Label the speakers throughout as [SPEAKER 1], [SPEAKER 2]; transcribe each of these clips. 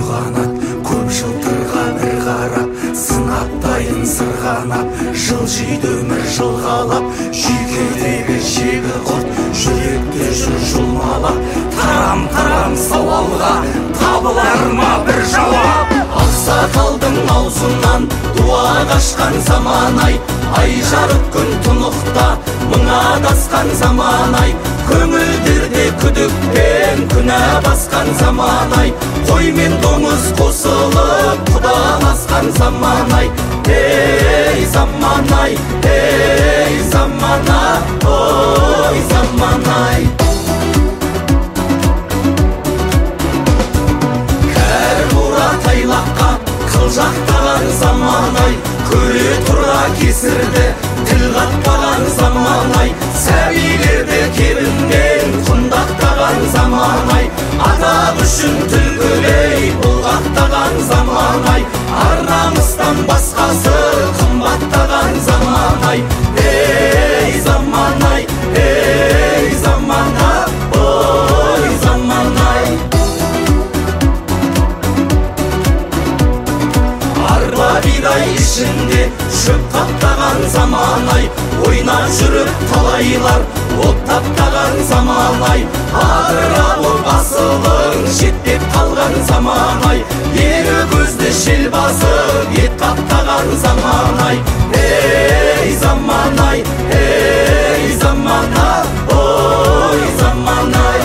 [SPEAKER 1] қанат көп жылтырға бір қарап, сынап дайын сырғанап, жылжиды өмір жылғалап, жүйкедегі жегі құрт, жүректе жүр жұлмалап. Тарам-тарам сауалға табылар ма бір жауап? Ақсақалдың аузынан дуа қашқан заман-ай, ай жарық күн тұнықта мың адасқан заман-ай, көңілдерде күдікпен күнә басқан заман-ай, қой мен доңыз қосылып құдаласқан заман-ай. Ей заман-ай, ей заман-ай, ой заман-ай. Тайлаққа қылжақтаған заман-ай, көре тұра кесірді тіл қатпаған заман-ай, сәбилерді кебінмен құндақтаған заман-ай, атақ үшін түлкілей бұлғақтаған заман-ай, ар-намыстан басқасы қымбаттаған заман-ай. Ей заман-ай, ей заман-ай, ой заман-ай. Бидай ішінде шөп қаптаған заман-ай, ойнап жүріп талайлар от таптаған заман-ай, адыралы басылың шеттеп қалған заман-ай, ері көзді шел басып ет қаптаған заман-ай. Ей заман-ай, ей заман-ай, ой заман-ай.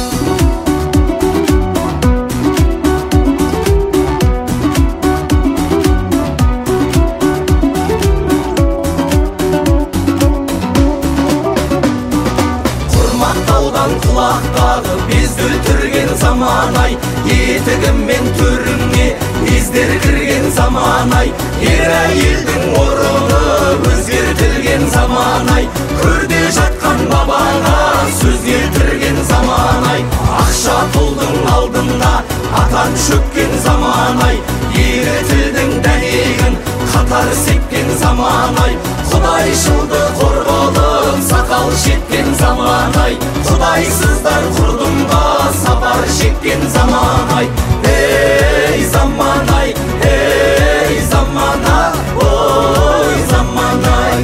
[SPEAKER 1] Құлақтағы безді өлтірген заман-ай, етігіммен төріңе бездер кірген заман-ай, ер әйелдің орны өзгертілген заман-ай, көрде жатқан бабаңа сөз келтірген заман-ай, ақша пұлдың алдында атан шөккен заман-ай, ері тілдің дәнегін қатар сепкен заман-ай, құдайшылды қорғалып сақал шеткен заман-ай, құдайсыздар құрдымға сапар шеккен заман-ай. Ей заман-ай, ей заман-ай, ой заман-ай.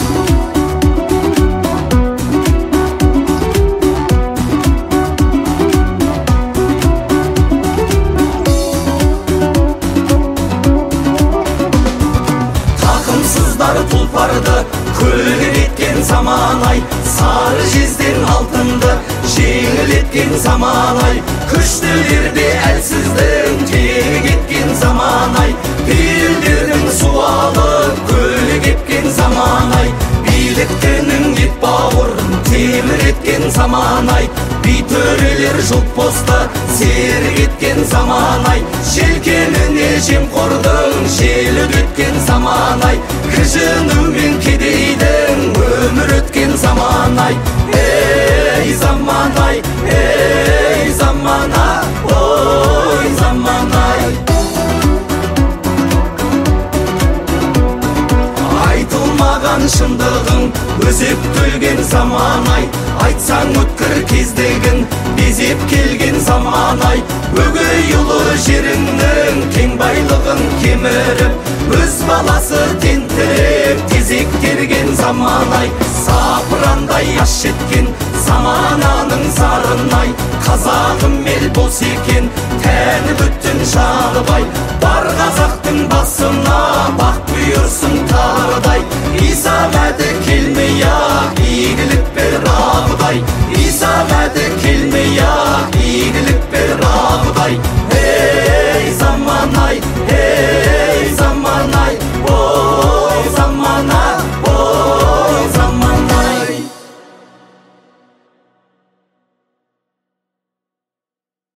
[SPEAKER 1] Тақымсыздар тұлпарды көлге еткен заман-ай, сары жезден алтынды жеңіл еткен заман-ай, күштілерде әлсіздің тегі кеткен заман-ай, пейілдердің суалып көлі кеткен заман-ай, биліктінің ет бауырын темір еткен заман-ай, битөрелер жұлт посты серік еткен заман-ай, желкеніне жемқордың желі өткен заман-ай, кіжіну мен кедейдің өмір өткен заман-ай. Ей заман-ай, ей заман-ай, ой заман-ай. Айтылмаған шындығың өзеп төлген заман-ай, айтсаң өткір кездегін безеп келген заман-ай, өгей ұлы жеріңнің кең байлығын кеміріп, өз баласы тентіреп тезек терген заман-ай, сапырандай аш жеткен замананың зарын-ай, қазағым ел бос екен тәні бүттін жағыбай, бар қазақтың басына бақ бұйырсын тарыдай, иса мәді келмей-ақ игілік бер абыдай, иса мәді келмей-ақ игілік бер абыдай.